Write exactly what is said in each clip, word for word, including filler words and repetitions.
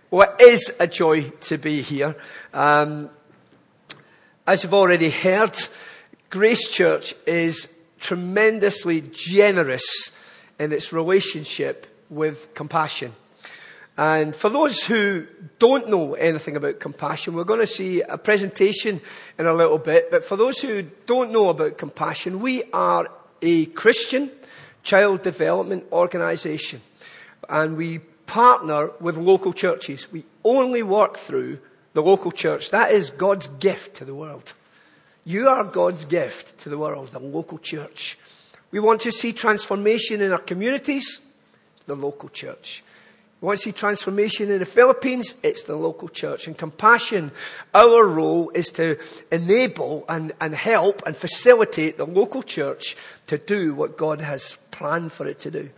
Well, it is a joy to be here. Um, as you've already heard, Grace Church is tremendously generous in its relationship with Compassion. And for those who don't know anything about Compassion, we're going to see a presentation in a little bit. But for those who don't know about Compassion, we are a Christian child development organisation. And we partner with local churches. We only work through the local church. That is God's gift to the world. You are God's gift to the world, the local church. We want to see transformation in our communities, the local church. We want to see transformation in the Philippines, it's the local church. And Compassion, our role is to enable and, and help and facilitate the local church to do what God has planned for it to do.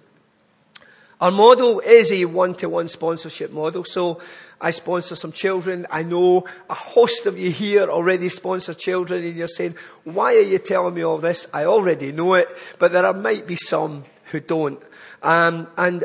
Our model is a one-to-one sponsorship model. So I sponsor some children. I know a host of you here already sponsor children, and you're saying, why are you telling me all this? I already know it, but there might be some who don't. Um, and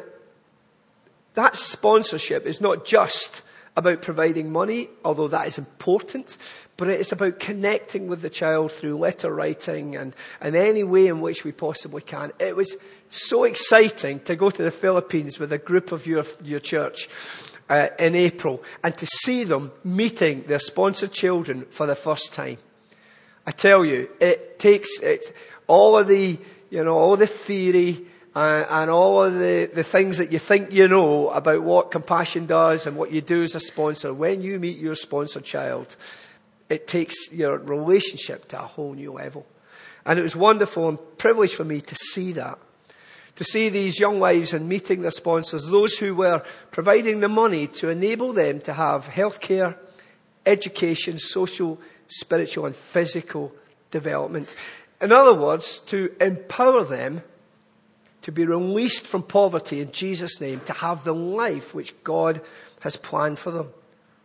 that sponsorship is not just about providing money, although that is important, but it is about connecting with the child through letter writing and, and any way in which we possibly can. It was so exciting to go to the Philippines with a group of your, your church uh, in April and to see them meeting their sponsored children for the first time. I tell you, it takes it, all of the, you know, all the theory Uh, and all of the, the things that you think you know about what Compassion does and what you do as a sponsor. When you meet your sponsored child, it takes your relationship to a whole new level. And it was wonderful and privileged for me to see that. To see these young lives and meeting their sponsors, those who were providing the money to enable them to have healthcare, education, social, spiritual and physical development. In other words, to empower them to be released from poverty in Jesus' name, to have the life which God has planned for them.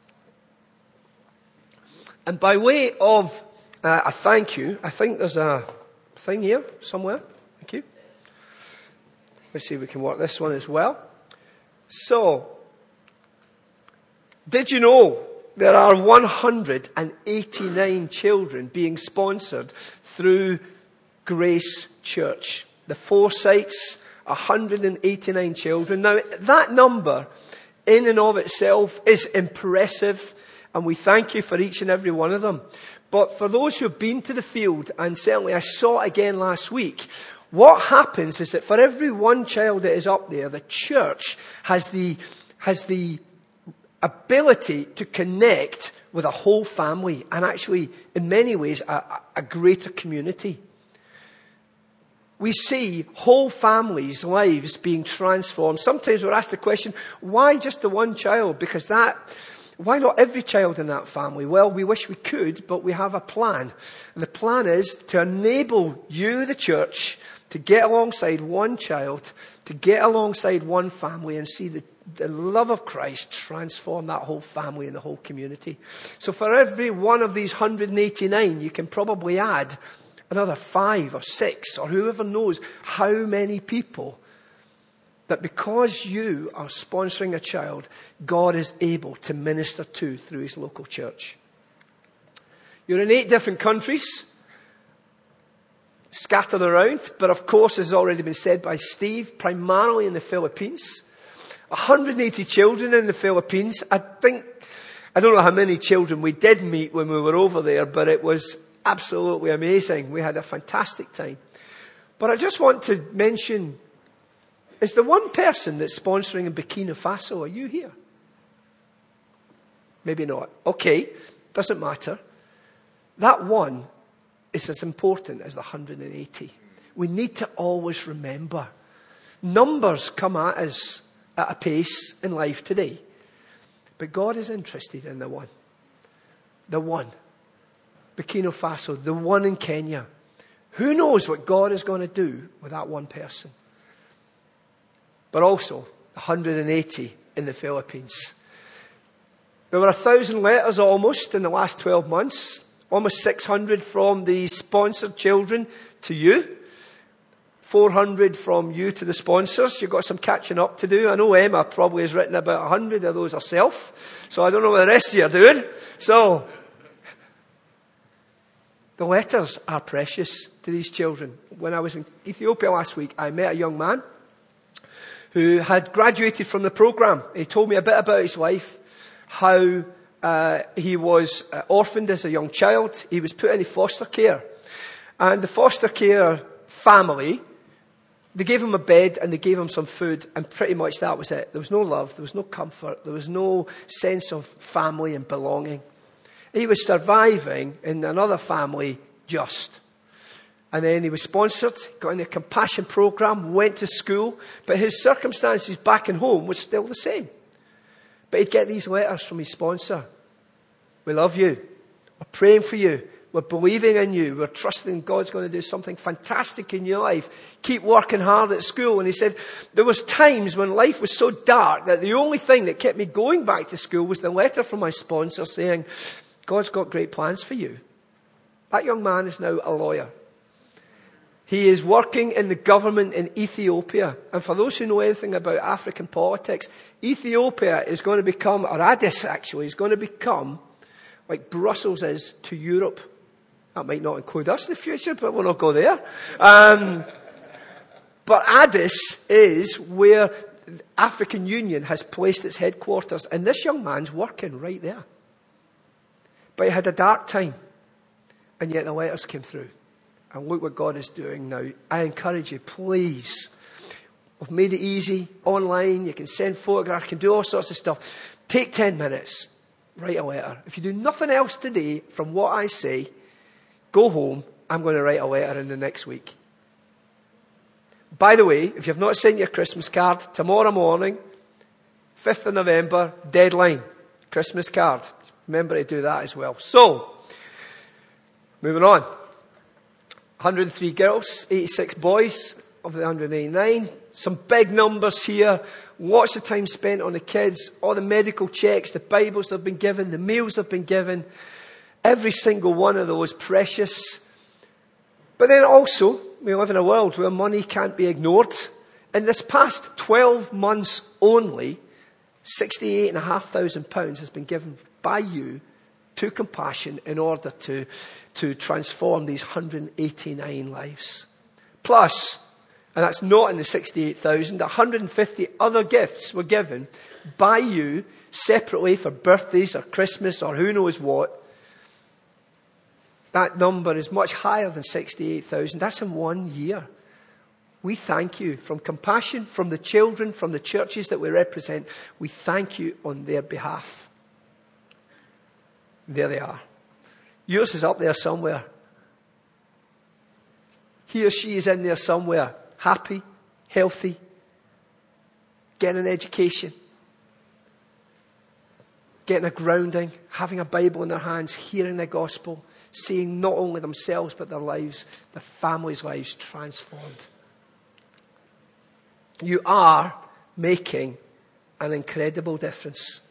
And by way of uh, a thank you, I think there's a thing here somewhere. Thank you. Let's see if we can work this one as well. So, did you know there are one hundred eighty-nine children being sponsored through Grace Church? The four sites, one hundred eighty-nine children. Now, that number in and of itself is impressive, and we thank you for each and every one of them. But for those who have been to the field, and certainly I saw it again last week, what happens is that for every one child that is up there, the church has the, has the ability to connect with a whole family, and actually, in many ways, a, a greater community. We see whole families' lives being transformed. Sometimes we're asked the question, why just the one child? Because that, why not every child in that family? Well, we wish we could, but we have a plan. And the plan is to enable you, the church, to get alongside one child, to get alongside one family and see the, the love of Christ transform that whole family and the whole community. So for every one of these one hundred eighty-nine, you can probably add another five or six or whoever knows how many people that because you are sponsoring a child, God is able to minister to through his local church. You're in eight different countries, scattered around, but of course, as has already been said by Steve, primarily in the Philippines. one hundred eighty children in the Philippines. I think, I don't know how many children we did meet when we were over there, but it was absolutely amazing. We had a fantastic time. But I just want to mention, is the one person that's sponsoring in Burkina Faso, are you here? Maybe not. Okay, doesn't matter. That one is as important as the one hundred eighty. We need to always remember. Numbers come at us at a pace in life today. But God is interested in the one. The one. Burkina Faso, the one in Kenya. Who knows what God is going to do with that one person? But also, one hundred eighty in the Philippines. There were a thousand letters almost in the last twelve months. Almost six hundred from the sponsored children to you. four hundred from you to the sponsors. You've got some catching up to do. I know Emma probably has written about one hundred of those herself. So I don't know what the rest of you are doing. So, the letters are precious to these children. When I was in Ethiopia last week, I met a young man who had graduated from the program. He told me a bit about his life, how uh, he was uh, orphaned as a young child. He was put into foster care. And the foster care family, they gave him a bed and they gave him some food, and pretty much that was it. There was no love, there was no comfort, there was no sense of family and belonging. He was surviving in another family just. And then he was sponsored, got in a compassion program, went to school, but his circumstances back in home was still the same. But he'd get these letters from his sponsor. We love you. We're praying for you. We're believing in you. We're trusting God's going to do something fantastic in your life. Keep working hard at school. And he said, there was times when life was so dark that the only thing that kept me going back to school was the letter from my sponsor saying, God's got great plans for you. That young man is now a lawyer. He is working in the government in Ethiopia. And for those who know anything about African politics, Ethiopia is going to become, or Addis actually, is going to become like Brussels is to Europe. That might not include us in the future, but we'll not go there. Um, but Addis is where the African Union has placed its headquarters. And this young man's working right there. But he had a dark time. And yet the letters came through. And look what God is doing now. I encourage you, please. We've made it easy. Online, you can send photographs, you can do all sorts of stuff. Take ten minutes. Write a letter. If you do nothing else today from what I say, go home. I'm going to write a letter in the next week. By the way, if you've not sent your Christmas card, tomorrow morning, fifth of November, deadline. Christmas card. Remember to do that as well. So, moving on. one hundred three girls, eighty-six boys of the one hundred eighty-nine. Some big numbers here. Lots of time spent on the kids. All the medical checks, the Bibles have been given, the meals have been given. Every single one of those precious. But then also, we live in a world where money can't be ignored. In this past twelve months only, sixty-eight thousand five hundred pounds has been given by you to Compassion in order to, to transform these one hundred eighty-nine lives. Plus, and that's not in the sixty-eight thousand, one hundred fifty other gifts were given by you separately for birthdays or Christmas or who knows what. That number is much higher than sixty-eight thousand. That's in one year. We thank you from Compassion, from the children, from the churches that we represent. We thank you on their behalf. There they are. Yours is up there somewhere. He or she is in there somewhere. Happy, healthy, getting an education, getting a grounding, having a Bible in their hands, hearing the gospel, seeing not only themselves but their lives, their families' lives transformed. You are making an incredible difference.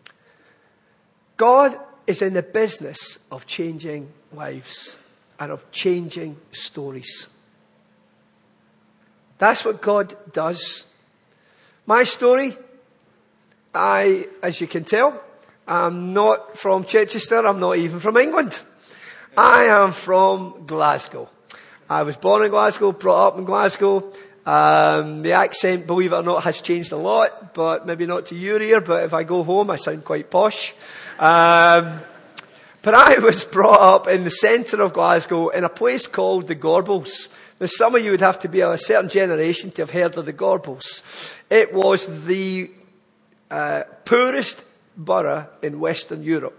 God is in the business of changing lives and of changing stories. That's what God does. My story, I, as you can tell, I'm not from Chichester. I'm not even from England. I am from Glasgow. I was born in Glasgow, brought up in Glasgow. Um, the accent, believe it or not, has changed a lot, but maybe not to your ear. But if I go home, I sound quite posh. Um, but I was brought up in the centre of Glasgow in a place called the Gorbals. Now, some of you would have to be of a certain generation to have heard of the Gorbals. It was the uh, poorest borough in Western Europe.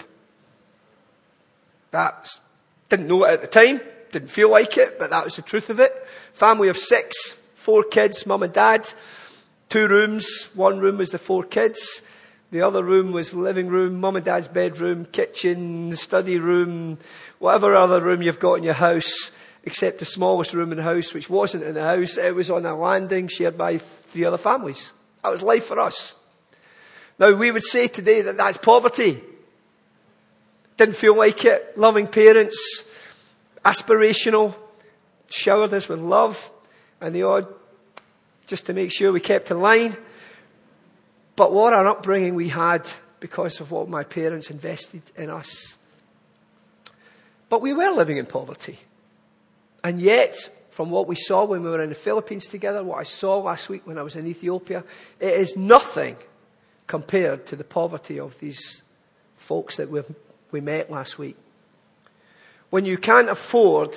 That didn't know it at the time, didn't feel like it, but that was the truth of it. Family of six, four kids, mum and dad, two rooms. One room was the four kids. The other room was the living room, mum and dad's bedroom, kitchen, study room, whatever other room you've got in your house, except the smallest room in the house, which wasn't in the house. It was on a landing shared by three other families. That was life for us. Now, we would say today that that's poverty. Didn't feel like it. Loving parents, aspirational, showered us with love. and the odd, just to make sure we kept in line. But what an upbringing we had because of what my parents invested in us. But we were living in poverty. And yet, from what we saw when we were in the Philippines together, what I saw last week when I was in Ethiopia, it is nothing compared to the poverty of these folks that we we met last week. When you can't afford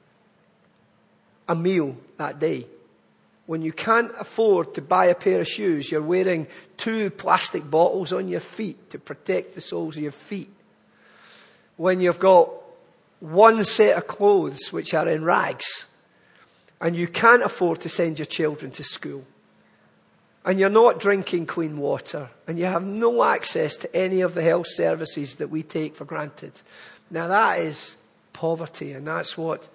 a meal that day, when you can't afford to buy a pair of shoes, you're wearing two plastic bottles on your feet to protect the soles of your feet. When you've got one set of clothes which are in rags, and you can't afford to send your children to school, and you're not drinking clean water, and you have no access to any of the health services that we take for granted. Now that is poverty, and that's what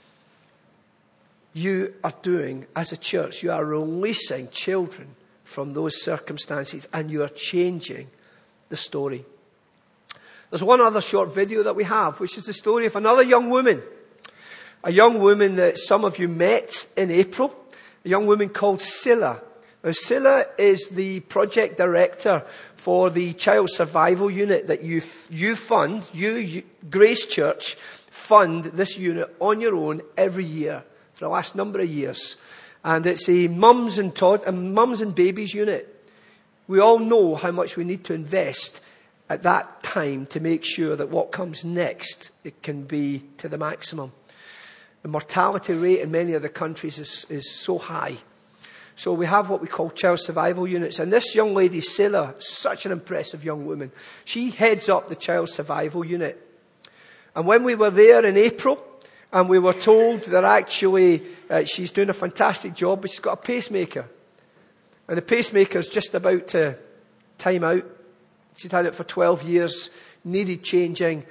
you are doing as a church. You are releasing children from those circumstances, and you are changing the story. There's one other short video that we have, which is the story of another young woman. A young woman that some of you met in April. A young woman called Scylla. Now, Scylla is the project director for the Child Survival Unit that you you fund. You, you Grace Church, fund this unit on your own every year for the last number of years. And it's a mums and tod- a mums and babies unit. We all know how much we need to invest at that time to make sure that what comes next, it can be to the maximum. The mortality rate in many of the countries is, is so high. So we have what we call child survival units. And this young lady, Scylla, such an impressive young woman. She heads up the child survival unit. And when we were there in April, and we were told that actually uh, she's doing a fantastic job, but she's got a pacemaker. And the pacemaker's just about to time out. She's had it for twelve years, needed changing.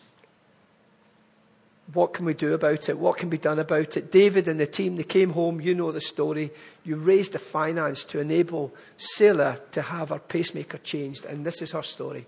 What can we do about it? What can be done about it? David and the team, they came home, you know the story. You raised the finance to enable Scylla to have her pacemaker changed. And this is her story.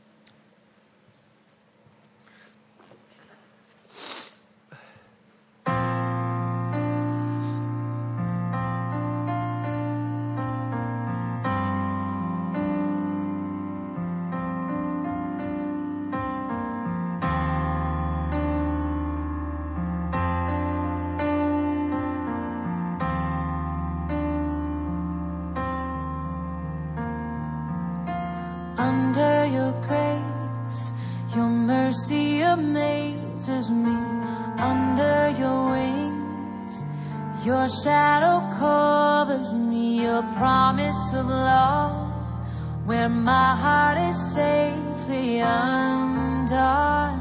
Under your grace, your mercy amazes me. Under your wings, your shadow covers me. Your promise of love, where my heart is safely undone.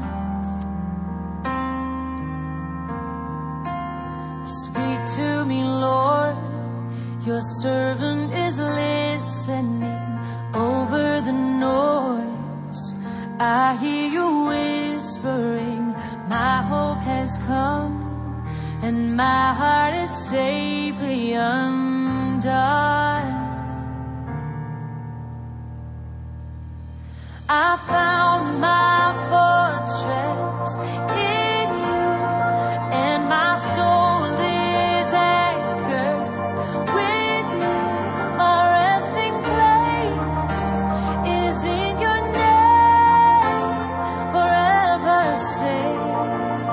Speak to me, Lord, your servant is listening. Over the noise, I hear you whispering, my hope has come, and my heart is safely undone. I found my fortress in you, and my soul is anchored with you. My resting place is in your name, forever safe.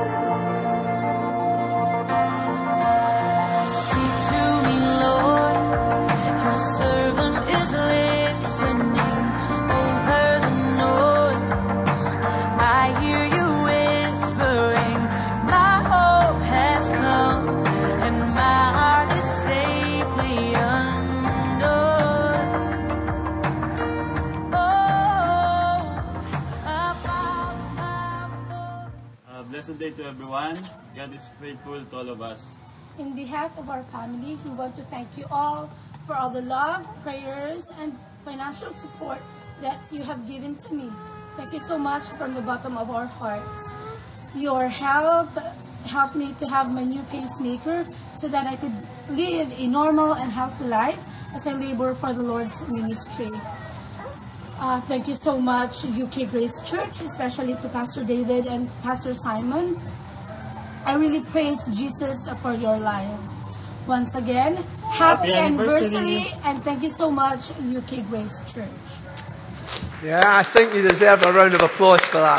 Speak to me, Lord, your servant is listening. Over the noise, I hear you whispering, my hope has come, and my heart is safely undone. Oh, I found my voice. Uh, blessed day to everyone. God is faithful to all of us. In behalf of our family, we want to thank you all for all the love, prayers, and financial support that you have given to me. Thank you so much from the bottom of our hearts. Your help helped me to have my new pacemaker so that I could live a normal and healthy life as I labor for the Lord's ministry. Uh, thank you so much, U K Grace Church, especially to Pastor David and Pastor Simon. I really praise Jesus for your life. Once again, happy, Happy anniversary, anniversary. and thank you so much, U K Grace Church. Yeah, I think you deserve a round of applause for that.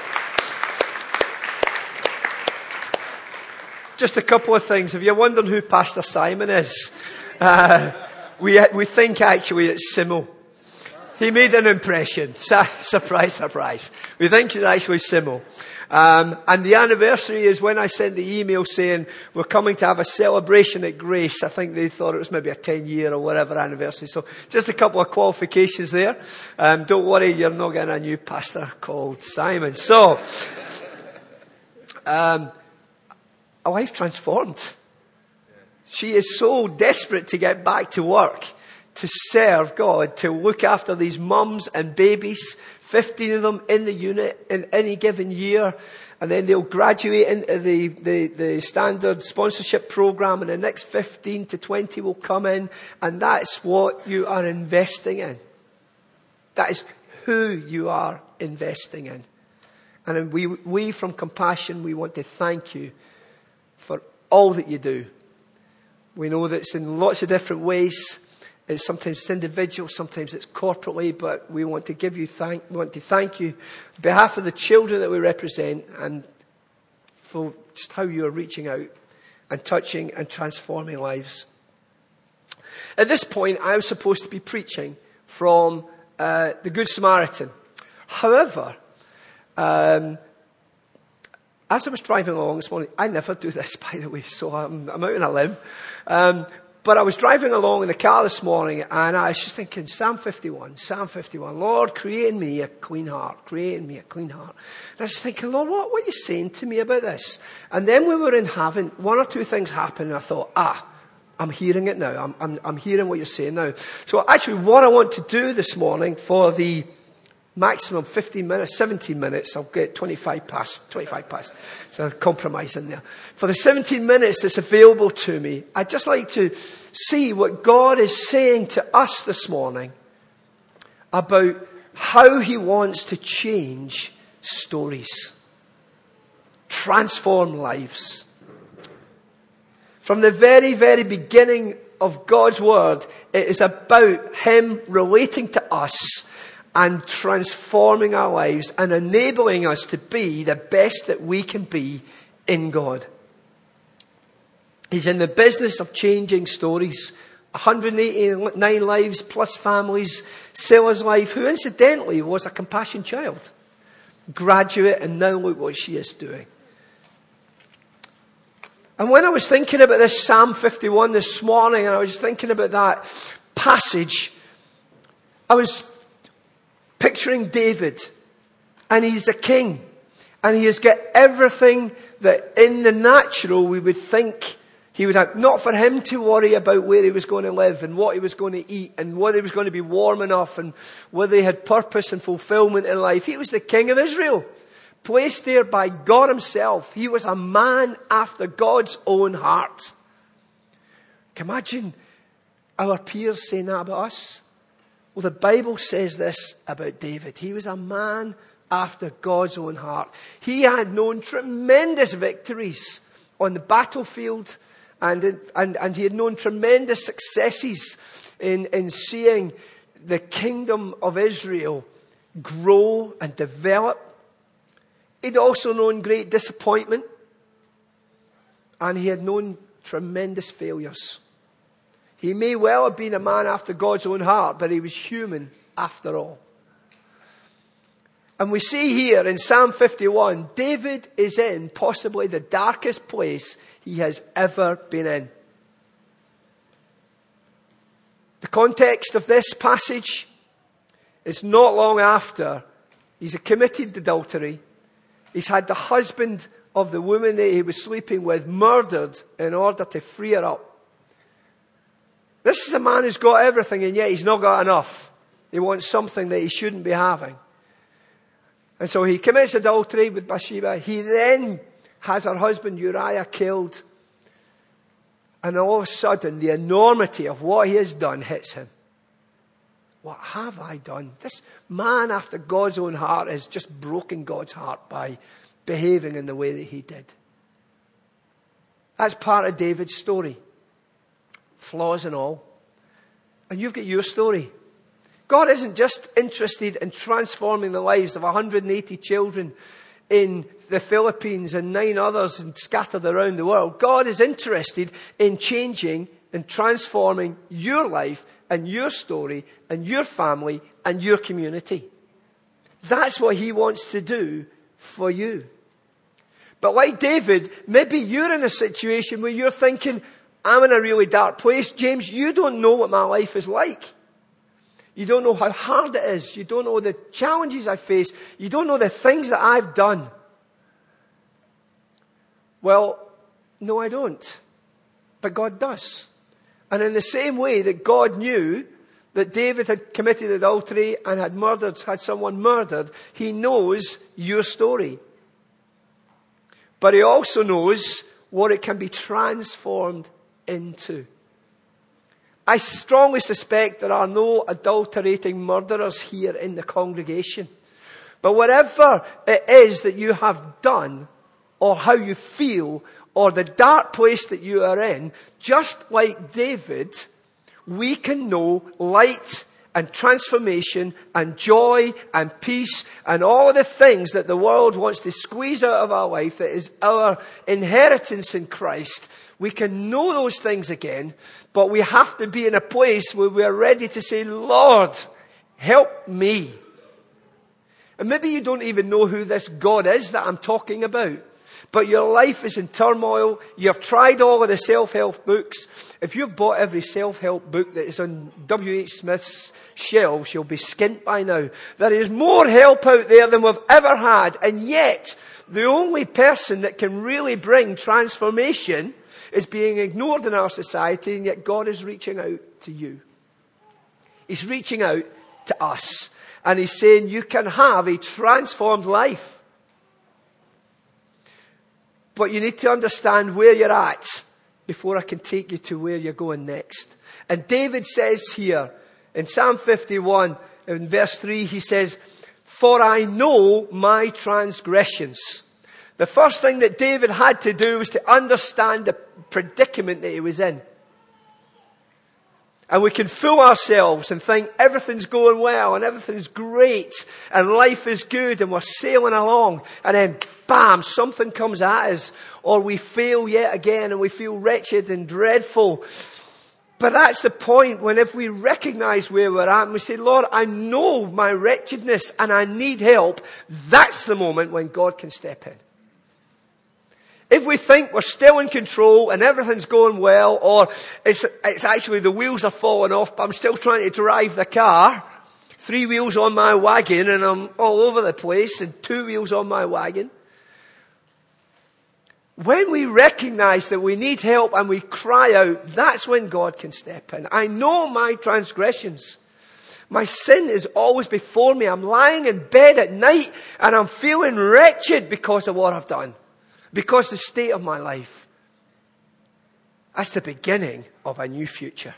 Just a couple of things. If you're wondering who Pastor Simon is, uh, we we think actually it's Simo. He made an impression. Su- surprise, surprise. We think it's actually Simo. Um, and the anniversary is when I sent the email saying we're coming to have a celebration at Grace. I think they thought it was maybe a ten year or whatever anniversary. So just a couple of qualifications there. Um, don't worry, you're not getting a new pastor called Simon. So, um, a life transformed. She is so desperate to get back to work, to serve God, to look after these mums and babies, fifteen of them in the unit in any given year. And then they'll graduate into the, the, the standard sponsorship program, and the next fifteen to twenty will come in. And that's what you are investing in. That is who you are investing in. And we, we from Compassion, we want to thank you for all that you do. We know that it's in lots of different ways. It's sometimes it's individual, sometimes it's corporately, but we want to give you thank, we want to thank you on behalf of the children that we represent, and for just how you are reaching out and touching and transforming lives. At this point, I was supposed to be preaching from uh, the Good Samaritan. However, um, as I was driving along this morning, I never do this, by the way, so I'm, I'm out on a limb. Um, but I was driving along in the car this morning, and I was just thinking, Psalm fifty-one, Psalm fifty-one, Lord, create in me a clean heart, create in me a clean heart. And I was thinking, Lord, what, what are you saying to me about this? And then we were in heaven, one or two things happened, and I thought, ah, I'm hearing it now. I'm, I'm, I'm hearing what you're saying now. So actually, what I want to do this morning for the maximum fifteen minutes, seventeen minutes. I'll get twenty-five past, twenty-five past. So a compromise in there. For the seventeen minutes that's available to me, I'd just like to see what God is saying to us this morning about how he wants to change stories, transform lives. From the very, very beginning of God's word, it is about him relating to us and transforming our lives and enabling us to be the best that we can be in God. He's in the business of changing stories. one hundred eighty-nine lives plus families. Sila's life, who incidentally was a Compassion child. Graduate, and now look what she is doing. And when I was thinking about this Psalm fifty-one this morning, and I was thinking about that passage, I was picturing David, and he's a king, and he has got everything that in the natural we would think he would have. Not for him to worry about where he was going to live and what he was going to eat and whether he was going to be warm enough and whether he had purpose and fulfillment in life. He was the king of Israel, placed there by God himself. He was a man after God's own heart. Can you imagine our peers saying that about us? Well, the Bible says this about David. He was a man after God's own heart. He had known tremendous victories on the battlefield, and and, and he had known tremendous successes in, in seeing the kingdom of Israel grow and develop. He'd also known great disappointment, and he had known tremendous failures. He may well have been a man after God's own heart, but he was human after all. And we see here in Psalm fifty-one, David is in possibly the darkest place he has ever been in. The context of this passage is not long after he's committed adultery. He's had the husband of the woman that he was sleeping with murdered in order to free her up. This is a man who's got everything, and yet he's not got enough. He wants something that he shouldn't be having. And so he commits adultery with Bathsheba. He then has her husband Uriah killed. And all of a sudden, the enormity of what he has done hits him. What have I done? This man after God's own heart has just broken God's heart by behaving in the way that he did. That's part of David's story. flaws and all. And you've got your story. God isn't just interested in transforming the lives of one hundred eighty children in the Philippines and nine others and scattered around the world. God is interested in changing and transforming your life and your story and your family and your community. That's what he wants to do for you. But like David, maybe you're in a situation where you're thinking, I'm in a really dark place. James, you don't know what my life is like. You don't know how hard it is. You don't know the challenges I face. You don't know the things that I've done. Well, no, I don't. But God does. And in the same way that God knew that David had committed adultery and had murdered, had someone murdered, he knows your story. But he also knows what it can be transformed into. I strongly suspect there are no adulterating murderers here in the congregation. But whatever it is that you have done, or how you feel, or the dark place that you are in, just like David, we can know light and transformation and joy and peace and all the things that the world wants to squeeze out of our life that is our inheritance in Christ. We can know those things again, but we have to be in a place where we're ready to say, Lord, help me. And maybe you don't even know who this God is that I'm talking about. But your life is in turmoil. You've tried all of the self-help books. If you've bought every self-help book that is on W H Smith's shelves, you'll be skint by now. There is more help out there than we've ever had. And yet, the only person that can really bring transformation is being ignored in our society, and yet God is reaching out to you. He's reaching out to us. And he's saying you can have a transformed life. But you need to understand where you're at before I can take you to where you're going next. And David says here in Psalm fifty-one, in verse three, he says, "For I know my transgressions." The first thing that David had to do was to understand the predicament that he was in. And we can fool ourselves and think everything's going well and everything's great and life is good and we're sailing along. And then, bam, something comes at us. Or we fail yet again and we feel wretched and dreadful. But that's the point, when if we recognize where we're at and we say, Lord, I know my wretchedness and I need help, that's the moment when God can step in. If we think we're still in control and everything's going well, or it's, it's actually the wheels are falling off, but I'm still trying to drive the car, three wheels on my wagon and I'm all over the place, and two wheels on my wagon. When we recognize that we need help and we cry out, that's when God can step in. I know my transgressions. My sin is always before me. I'm lying in bed at night and I'm feeling wretched because of what I've done. Because the state of my life. That's the beginning of a new future.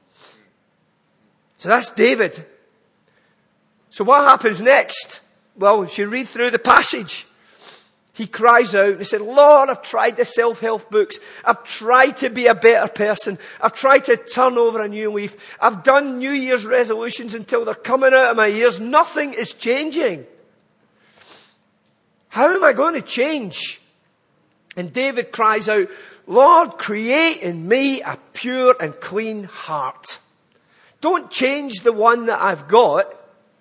So that's David. So what happens next? Well, if you read through the passage, he cries out and he said, Lord, I've tried the self-help books. I've tried to be a better person. I've tried to turn over a new leaf. I've done New Year's resolutions until they're coming out of my ears. Nothing is changing. How am I going to change? And David cries out, Lord, create in me a pure and clean heart. Don't change the one that I've got.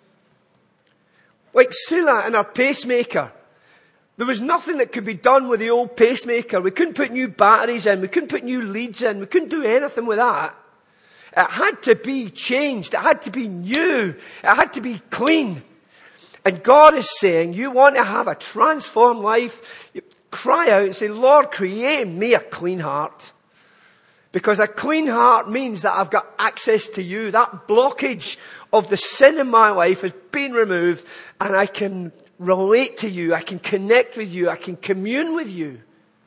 Like Sula and our pacemaker. There was nothing that could be done with the old pacemaker. We couldn't put new batteries in. We couldn't put new leads in. We couldn't do anything with that. It had to be changed. It had to be new. It had to be clean. And God is saying, you want to have a transformed life? You cry out and say, Lord, create in me a clean heart. Because a clean heart means that I've got access to you. That blockage of the sin in my life has been removed and I can relate to you. I can connect with you. I can commune with you.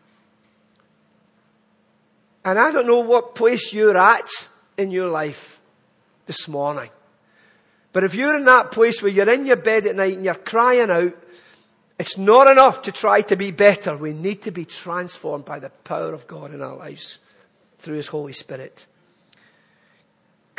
And I don't know what place you're at in your life this morning. But if you're in that place where you're in your bed at night and you're crying out, it's not enough to try to be better. We need to be transformed by the power of God in our lives through His Holy Spirit.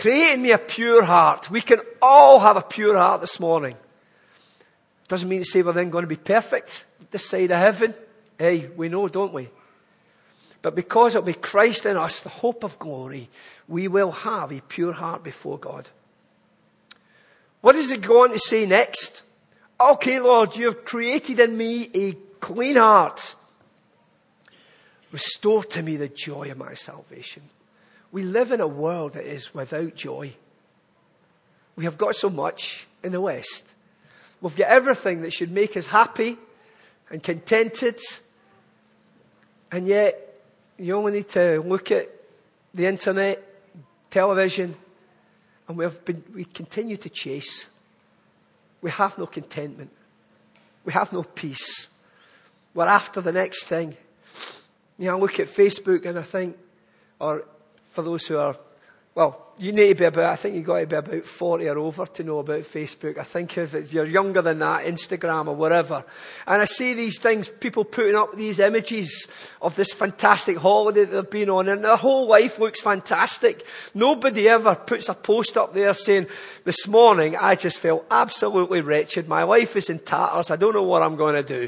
Create in me a pure heart. We can all have a pure heart this morning. Doesn't mean to say we're then going to be perfect this side of heaven. Hey, we know, don't we? But because it'll be Christ in us, the hope of glory, we will have a pure heart before God. What does it go on to say next? Okay, Lord, you have created in me a clean heart. Restore to me the joy of my salvation. We live in a world that is without joy. We have got so much in the West. We've got everything that should make us happy and contented. And yet, you only need to look at the internet, television, and we have been, we continue to chase. We have no contentment. We have no peace. We're after the next thing. You know, I look at Facebook and I think, or for those who are, well, you need to be about, I think you've got to be about forty or over to know about Facebook. I think if you're younger than that, Instagram or whatever. And I see these things, people putting up these images of this fantastic holiday that they've been on, and their whole life looks fantastic. Nobody ever puts a post up there saying, this morning I just felt absolutely wretched. My life is in tatters. I don't know what I'm going to do.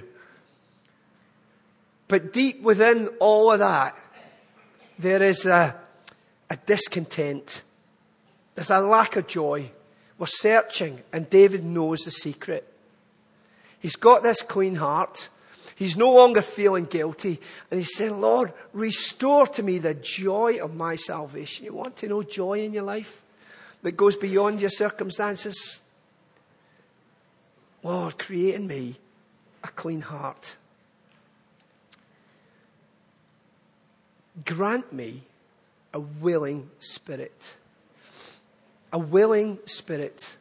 But deep within all of that, there is a, a discontent. There's a lack of joy. We're searching, and David knows the secret. He's got this clean heart. He's no longer feeling guilty. And he's saying, Lord, restore to me the joy of my salvation. You want to know joy in your life that goes beyond your circumstances? Lord, create in me a clean heart. Grant me a willing spirit. A willing spirit.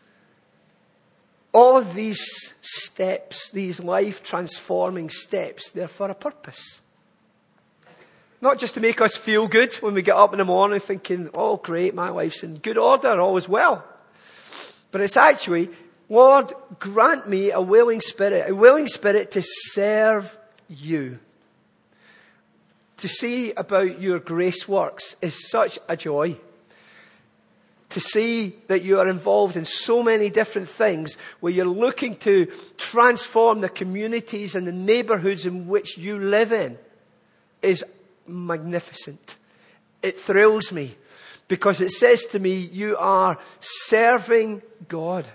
All of these steps, these life-transforming steps, they're for a purpose. Not just to make us feel good when we get up in the morning thinking, oh great, my life's in good order, all is well. But it's actually, Lord, grant me a willing spirit, a willing spirit to serve you. To see about your grace works is such a joy. To see that you are involved in so many different things where you're looking to transform the communities and the neighborhoods in which you live in is magnificent. It thrills me because it says to me, you are serving God.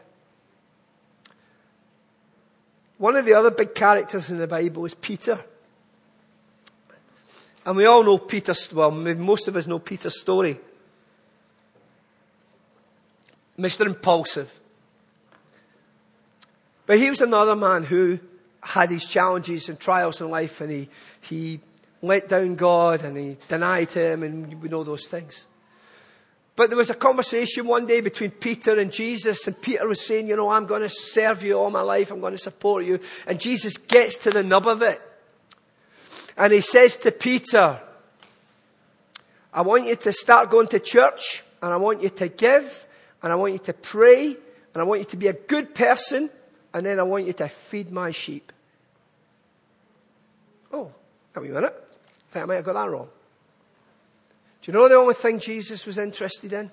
One of the other big characters in the Bible is Peter. And we all know Peter's, well, most of us know Peter's story. Mister Impulsive. But he was another man who had his challenges and trials in life, and he, he let down God and he denied him, and we know those things. But there was a conversation one day between Peter and Jesus, and Peter was saying, you know, I'm going to serve you all my life, I'm going to support you. And Jesus gets to the nub of it. And he says to Peter, I want you to start going to church, and I want you to give, and I want you to pray, and I want you to be a good person, and then I want you to feed my sheep. Oh, wait a minute. I think I might have got that wrong. Do you know the only thing Jesus was interested in?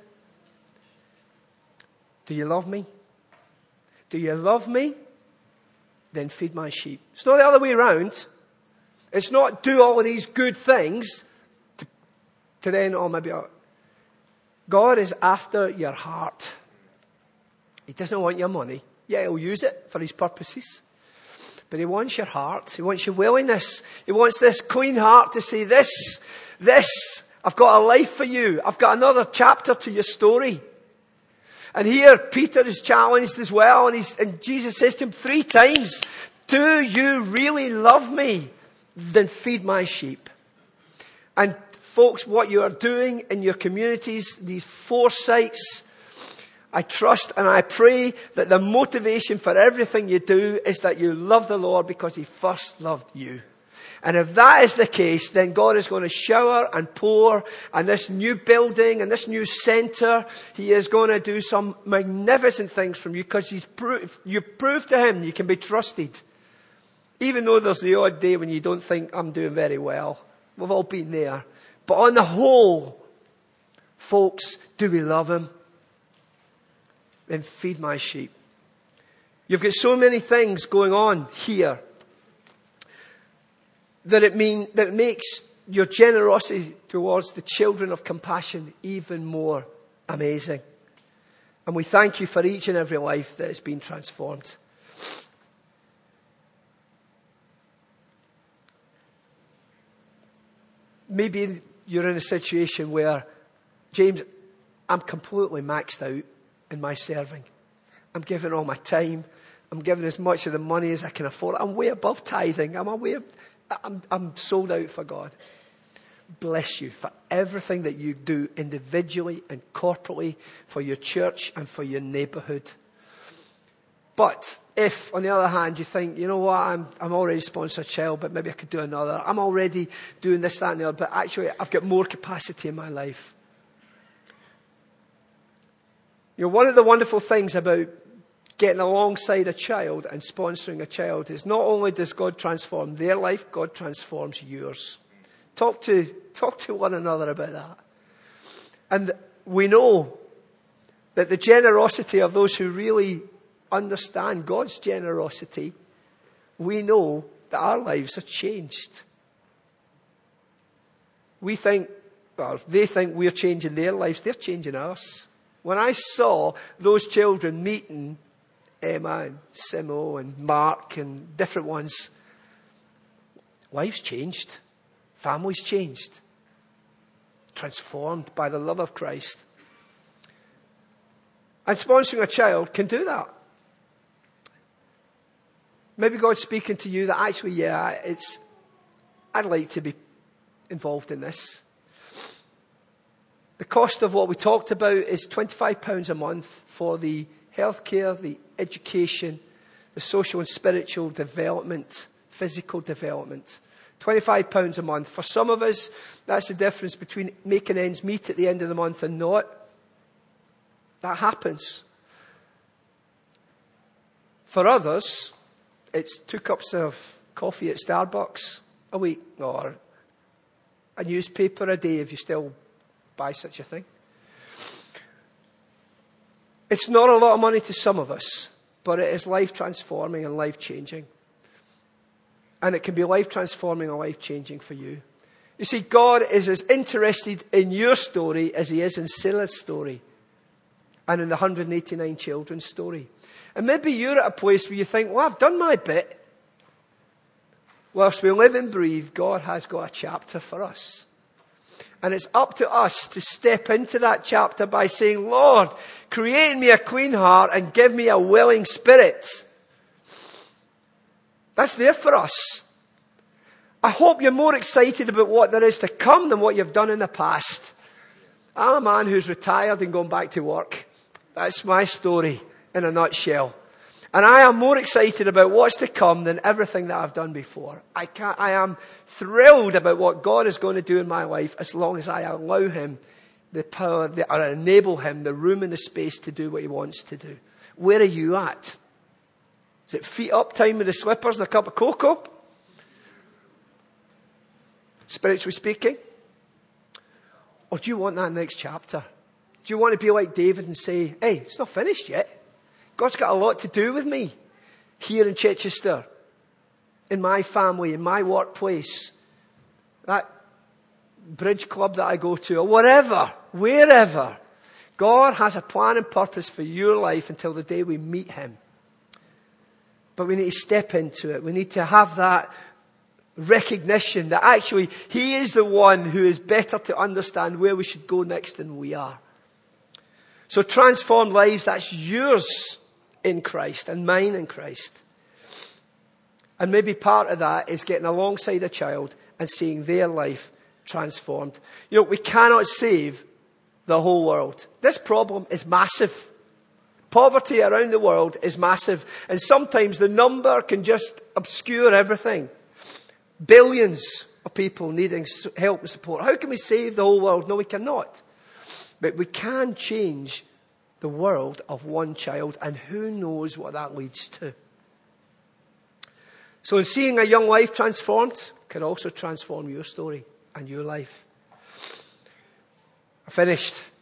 Do you love me? Do you love me? Then feed my sheep. It's not the other way around. It's not do all of these good things to, to then, oh, maybe I'll. God is after your heart. He doesn't want your money. Yeah, he'll use it for his purposes. But he wants your heart. He wants your willingness. He wants this clean heart to say, this, this, I've got a life for you. I've got another chapter to your story. And here Peter is challenged as well. And, he's, and Jesus says to him three times, do you really love me? Then feed my sheep. And folks, what you are doing in your communities, these four sites, I trust and I pray that the motivation for everything you do is that you love the Lord because he first loved you. And if that is the case, then God is going to shower and pour, and this new building and this new centre, he is going to do some magnificent things from you because he's proved, you proved to him you can be trusted. Even though there's the odd day when you don't think I'm doing very well. We've all been there. But on the whole, Folks, do we love him? Then feed my sheep. You've got so many things going on here that it mean that it makes your generosity towards the children of compassion even more amazing. And we thank you for each and every life that has been transformed. Maybe you're in a situation where, James, I'm completely maxed out in my serving. I'm giving all my time. I'm giving as much of the money as I can afford. I'm way above tithing. I'm way, I'm, I'm sold out for God. Bless you for everything that you do individually and corporately for your church and for your neighbourhood. But if, on the other hand, you think, you know what, I'm, I'm already sponsoring a child, but maybe I could do another. I'm already doing this, that and the other, but actually I've got more capacity in my life. You know, one of the wonderful things about getting alongside a child and sponsoring a child is not only does God transform their life, God transforms yours. Talk to, talk to one another about that. And we know that the generosity of those who really understand God's generosity, we know that our lives are changed. We think, well, they think we're changing their lives, they're changing us. When I saw those children meeting Emma and Simo and Mark and different ones, lives changed. Families changed. Transformed by the love of Christ. And sponsoring a child can do that. Maybe God's speaking to you that actually, yeah, it's, I'd like to be involved in this. The cost of what we talked about is twenty-five pounds a month for the healthcare, the education, the social and spiritual development, physical development. twenty-five pounds a month. For some of us, that's the difference between making ends meet at the end of the month and not. That happens. For others, it's two cups of coffee at Starbucks a week, or a newspaper a day if you still buy such a thing. It's not a lot of money to some of us, but it is life transforming and life changing. And it can be life transforming and life changing for you. You see, God is as interested in your story as he is in Scylla's story and in the one hundred eighty-nine children's story. And maybe you're at a place where you think, well, I've done my bit. Whilst we live and breathe, God has got a chapter for us. And it's up to us to step into that chapter by saying, Lord, create in me a clean heart and give me a willing spirit. That's there for us. I hope you're more excited about what there is to come than what you've done in the past. I'm a man who's retired and going back to work. That's my story in a nutshell. And I am more excited about what's to come than everything that I've done before. I can't, I am thrilled about what God is going to do in my life as long as I allow him the power, the, or enable him the room and the space to do what he wants to do. Where are you at? Is it feet up time with the slippers and a cup of cocoa? Spiritually speaking? Or do you want that next chapter? Do you want to be like David and say, hey, it's not finished yet. God's got a lot to do with me here in Chichester, in my family, in my workplace, that bridge club that I go to, or whatever, wherever. God has a plan and purpose for your life until the day we meet him. But we need to step into it. We need to have that recognition that actually he is the one who is better to understand where we should go next than we are. So transformed lives, that's yours in Christ and mine in Christ. And maybe part of that is getting alongside a child and seeing their life transformed. You know, we cannot save the whole world. This problem is massive. Poverty around the world is massive. And sometimes the number can just obscure everything. Billions of people needing help and support. How can we save the whole world? No, we cannot. But we can change the world of one child, and who knows what that leads to. So in seeing a young life transformed can also transform your story and your life. I finished.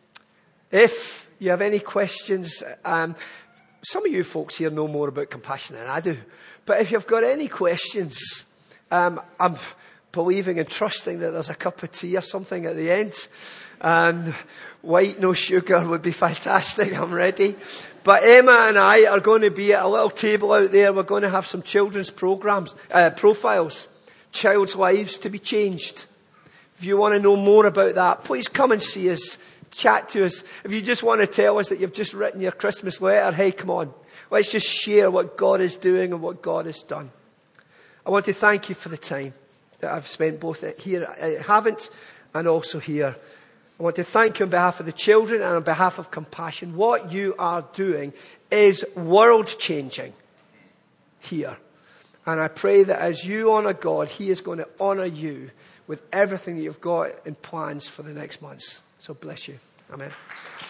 If you have any questions, um, some of you folks here know more about compassion than I do. But if you've got any questions, um, I'm believing and trusting that there's a cup of tea or something at the end. And white, no sugar would be fantastic. I'm ready. But Emma and I are going to be at a little table out there. We're going to have some children's programs, uh, profiles, child's lives to be changed. If you want to know more about that, please come and see us. Chat to us. If you just want to tell us that you've just written your Christmas letter, hey, come on. Let's just share what God is doing and what God has done. I want to thank you for the time that I've spent both here at Havant and also here. I want to thank you on behalf of the children and on behalf of Compassion. What you are doing is world-changing here. And I pray that as you honour God, He is going to honour you with everything that you've got in plans for the next months. So bless you. Amen.